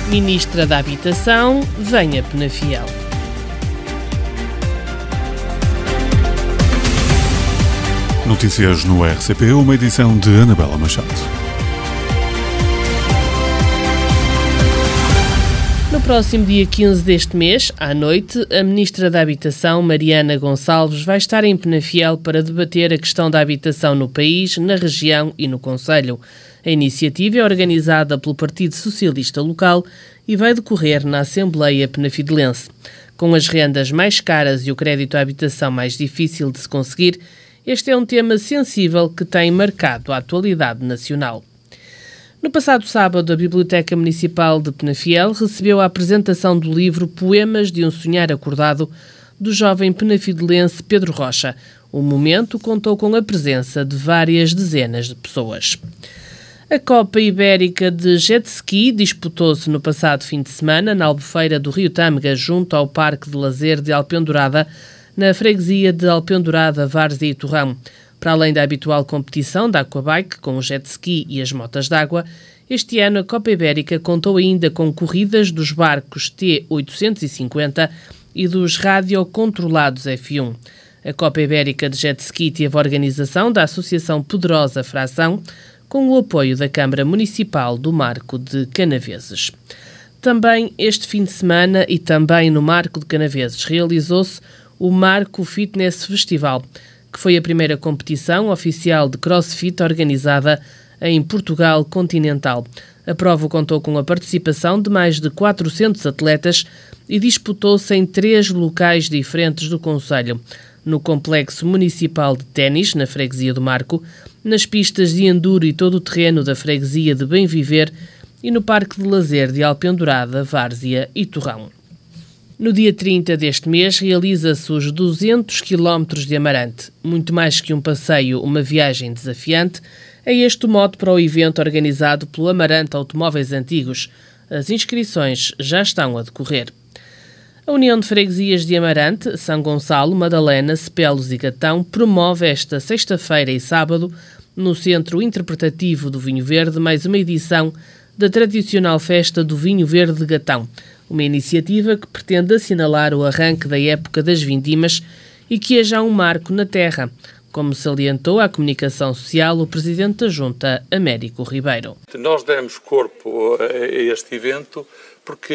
Ministra da Habitação, vem a Penafiel. Notícias no RCP, uma edição de Anabela Machado. No próximo dia 15 deste mês, à noite, a Ministra da Habitação, Mariana Gonçalves, vai estar em Penafiel para debater a questão da habitação no país, na região e no concelho. A iniciativa é organizada pelo Partido Socialista Local e vai decorrer na Assembleia Penafidelense. Com as rendas mais caras e o crédito à habitação mais difícil de se conseguir, este é um tema sensível que tem marcado a atualidade nacional. No passado sábado, a Biblioteca Municipal de Penafiel recebeu a apresentação do livro Poemas de um Sonhar Acordado, do jovem penafidelense Pedro Rocha. O momento contou com a presença de várias dezenas de pessoas. A Copa Ibérica de Jet Ski disputou-se no passado fim de semana na Albufeira do Rio Tâmega, junto ao Parque de Lazer de Alpendurada, na freguesia de Alpendurada, Várzea e Torrão. Para além da habitual competição da aquabike, com o jet ski e as motas d'água, este ano a Copa Ibérica contou ainda com corridas dos barcos T850 e dos radiocontrolados F1. A Copa Ibérica de Jet Ski teve a organização da Associação Poderosa Fração, com o apoio da Câmara Municipal do Marco de Canaveses. Também este fim de semana e também no Marco de Canaveses realizou-se o Marco Fitness Festival, que foi a primeira competição oficial de crossfit organizada em Portugal continental. A prova contou com a participação de mais de 400 atletas e disputou-se em 3 locais diferentes do concelho: no Complexo Municipal de Ténis, na freguesia do Marco, nas pistas de enduro e todo o terreno da freguesia de Bem Viver e no Parque de Lazer de Alpendurada, Várzea e Torrão. No dia 30 deste mês realiza-se os 200 km de Amarante. Muito mais que um passeio, uma viagem desafiante, é este o mote para o evento organizado pelo Amarante Automóveis Antigos. As inscrições já estão a decorrer. A União de Freguesias de Amarante, São Gonçalo, Madalena, Cepelos e Gatão promove esta sexta-feira e sábado, no Centro Interpretativo do Vinho Verde, mais uma edição da tradicional festa do Vinho Verde de Gatão. Uma iniciativa que pretende assinalar o arranque da época das vindimas e que é já um marco na terra, como salientou à comunicação social o Presidente da Junta, Américo Ribeiro. Nós demos corpo a este evento porque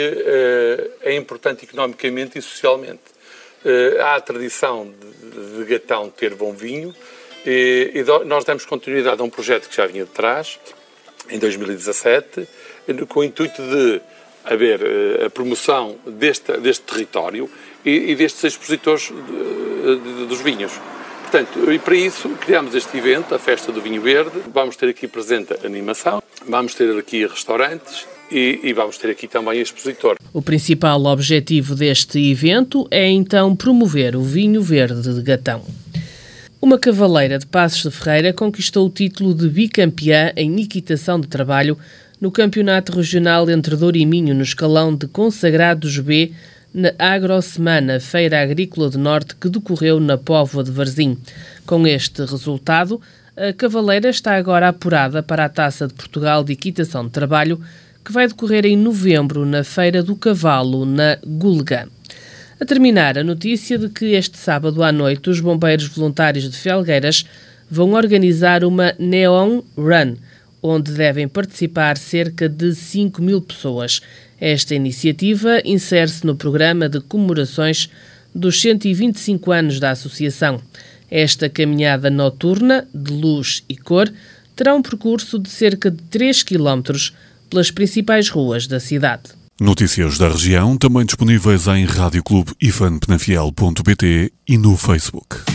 é importante economicamente e socialmente. Há a tradição de Gatão ter bom vinho e nós demos continuidade a um projeto que já vinha de trás, em 2017, com o intuito de haver a promoção deste território e destes expositores dos vinhos. Portanto, e para isso criámos este evento, a Festa do Vinho Verde. Vamos ter aqui presente a animação, vamos ter aqui restaurantes e vamos ter aqui também expositor. O principal objetivo deste evento é então promover o vinho verde de Gatão. Uma cavaleira de Passos de Ferreira conquistou o título de bicampeã em equitação de trabalho no Campeonato Regional entre Douro e Minho, no escalão de Consagrados B, na Agrosemana, Feira Agrícola do Norte, que decorreu na Póvoa de Varzim. Com este resultado, a cavaleira está agora apurada para a Taça de Portugal de Equitação de Trabalho, que vai decorrer em novembro na Feira do Cavalo, na Gulgã. A terminar, a notícia de que este sábado à noite os bombeiros voluntários de Felgueiras vão organizar uma Neon Run, onde devem participar cerca de 5.000 pessoas. Esta iniciativa insere-se no programa de comemorações dos 125 anos da Associação. Esta caminhada noturna, de luz e cor, terá um percurso de cerca de 3 km pelas principais ruas da cidade. Notícias da região, também disponíveis em radioclubeifanpenafiel.pt e no Facebook.